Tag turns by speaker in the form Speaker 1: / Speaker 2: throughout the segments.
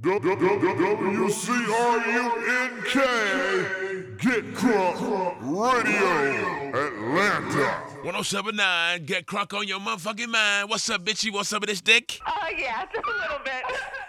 Speaker 1: WCRUNK, Get Crunk Radio, Atlanta.
Speaker 2: 1079, Get Crunk on your motherfucking mind. What's up, bitchy? What's up with this dick?
Speaker 3: Oh, yeah, just a little bit.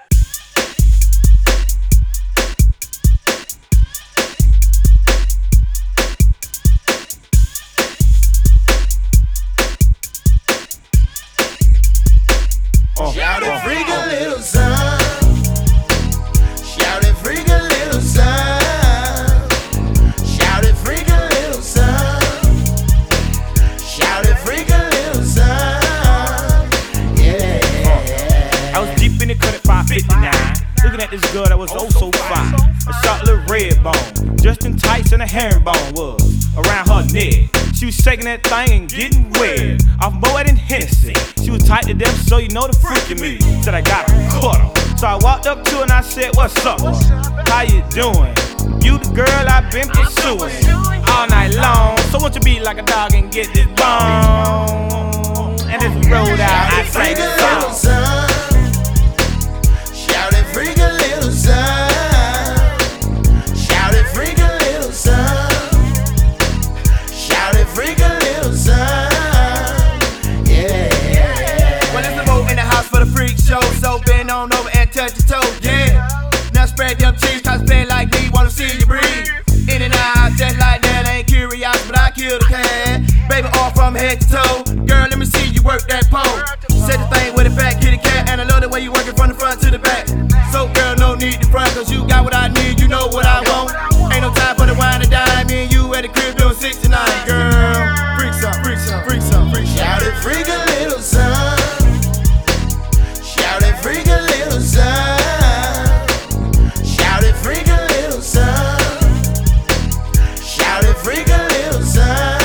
Speaker 4: Shout it, freak a little son. Shout it, freak a little son. Shout it, freak a little son. Shout it, freak a little son. Yeah.
Speaker 5: I was deep in the cut at 559, looking at this girl that was oh so fine. A short little red bone, just in tights and a herringbone was around her neck. She was shaking that thing and getting wet off Moet and Hennessy. She was tight to death, so you know the freak in me. Said I got a cutter. So I walked up to her and I said, what's up? How you doing? You the girl I've been pursuing all night long. So won't you be like a dog and get this bone? And as we rolled out, I sang a song.
Speaker 4: Shout it, freak a little son. Shout it, freak a little son. Shout it, freak a little son. Yeah.
Speaker 6: Well, it's the boat in the house for the freak show. So bend on over and touch your toe, yeah. Now spread them cheeks, cosplay like me, wanna see you breathe. In and out, just like that, ain't curious, but I kill the cat. Baby, all from head to toe. Girl, let me see you work that pole. Set the thing with it back, kitty cat, and I love the way you work it from the front to the back. So girl, no need to front, cause you got what I need, you know what I want. Ain't no time for the wine and dine, me and you at the crib doing 69, girl. Freak some, freak some, freak some, freak some.
Speaker 4: Shout it, freak a little son. Shout it, freak a little son. Shout it, freak a little son. Shout it, freak a little son.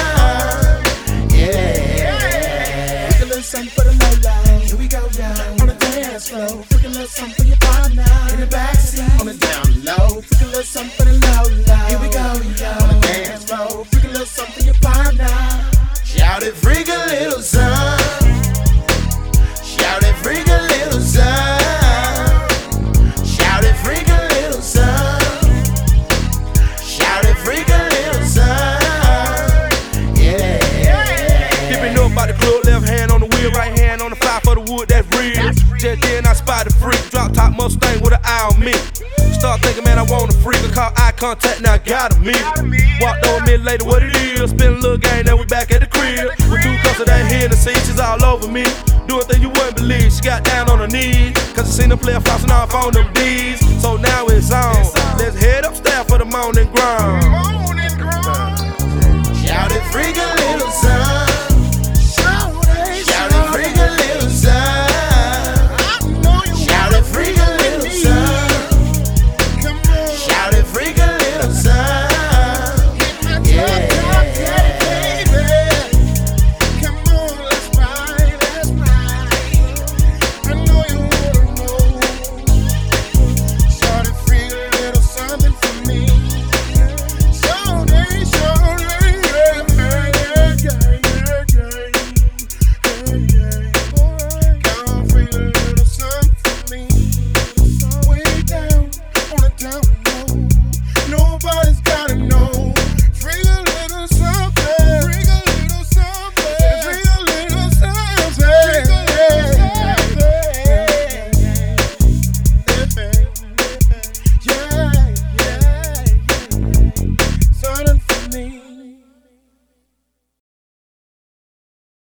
Speaker 4: Yeah.
Speaker 7: Freak a little something for the low low. Here we go down on the dance floor. Freak a little something for your partner in the backseat on the down low. Freak a little something for the low low. Here we go, yo, on the dance floor. Freak a little something for your partner.
Speaker 4: Shout it, freak a little son. Shout it, freak a little son. Shout it, freak a little son. Shout it, freak a little son. Yeah.
Speaker 8: Dipping up by the club, left hand on the wheel, right hand on the fire for the wood, that's real. Just then I spotted a freak, drop top Mustang with an eye on me. Start thinking, man, I want a freak. I call eye contact, now I got a meet. Walked on me later, what it is. Spin a little game, then we back at the crib. With 2 cups of that Hennessy, she's all over me. Doing things you wouldn't believe. She got down on her knees, cause I seen her play flossing off on them D's. So now it's on. Let's head upstairs for the morning grind.
Speaker 4: Shout it, freak a